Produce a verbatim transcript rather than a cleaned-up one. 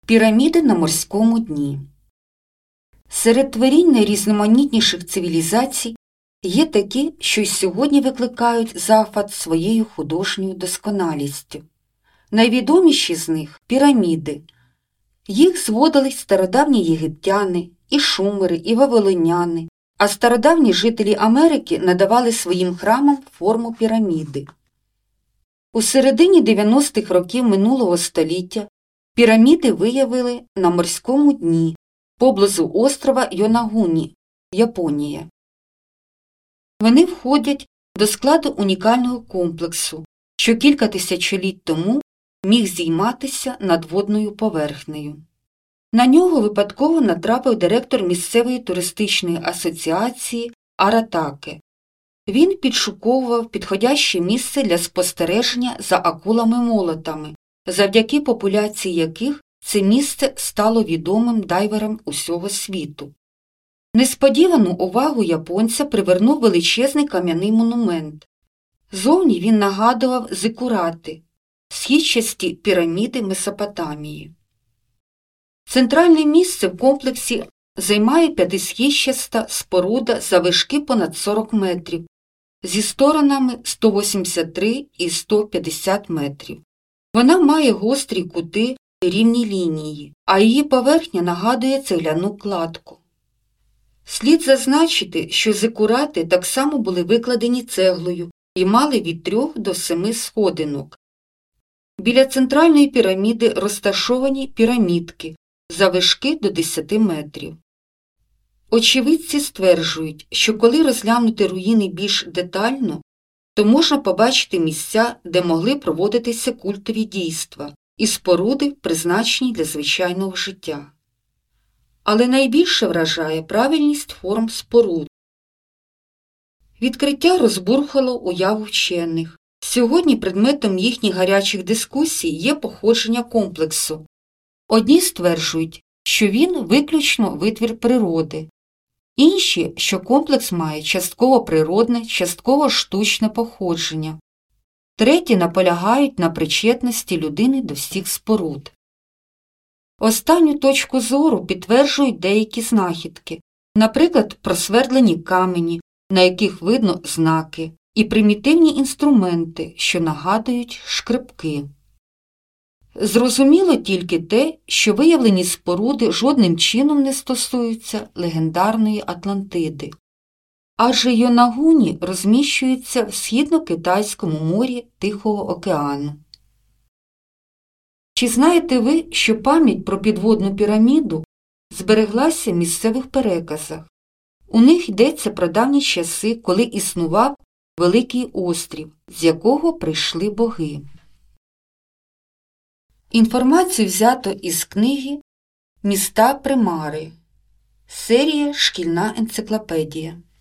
Піраміди на морському дні. Серед творінь найрізноманітніших цивілізацій є такі, що й сьогодні викликають захват своєю художньою досконалістю. Найвідоміші з них – піраміди. Їх зводили стародавні єгиптяни, і шумери, і вавилоняни, а стародавні жителі Америки надавали своїм храмам форму піраміди. У середині дев'яностих років минулого століття піраміди виявили на морському дні поблизу острова Йонагуні, Японія. Вони входять до складу унікального комплексу, що кілька тисячоліть тому міг здійматися над водною поверхнею. На нього випадково натрапив директор місцевої туристичної асоціації Аратаке. Він підшуковував підходяще місце для спостереження за акулами-молотами, завдяки популяції яких це місце стало відомим дайверам усього світу. Несподівану увагу японця привернув величезний кам'яний монумент. Зовні він нагадував зикурати – східчасті піраміди Месопотамії. Центральне місце в комплексі займає п'ятисхідчаста споруда заввишки понад сорок метрів, зі сторонами сто вісімдесят три і сто п'ятдесят метрів. Вона має гострі кути і рівні лінії, а її поверхня нагадує цегляну кладку. Слід зазначити, що зикурати так само були викладені цеглою і мали від трьох до семи сходинок. Біля центральної піраміди розташовані пірамідки заввишки до десяти метрів. Очевидці стверджують, що коли розглянути руїни більш детально, то можна побачити місця, де могли проводитися культові дійства і споруди, призначені для звичайного життя. Але найбільше вражає правильність форм споруд. Відкриття розбурхало уяву вчених. Сьогодні предметом їхніх гарячих дискусій є походження комплексу. Одні стверджують, що він виключно витвір природи, інші, що комплекс має частково природне, частково штучне походження. Треті наполягають на причетності людини до всіх споруд. Останню точку зору підтверджують деякі знахідки, наприклад, просвердлені камені, на яких видно знаки, і примітивні інструменти, що нагадують шкребки. Зрозуміло тільки те, що виявлені споруди жодним чином не стосуються легендарної Атлантиди. Адже Йонагуні розміщується в Східно-Китайському морі Тихого океану. Чи знаєте ви, що пам'ять про підводну піраміду збереглася в місцевих переказах? У них йдеться про давні часи, коли існував великий острів, з якого прийшли боги. Інформацію взято із книги «Міста Примари», серія «Шкільна енциклопедія».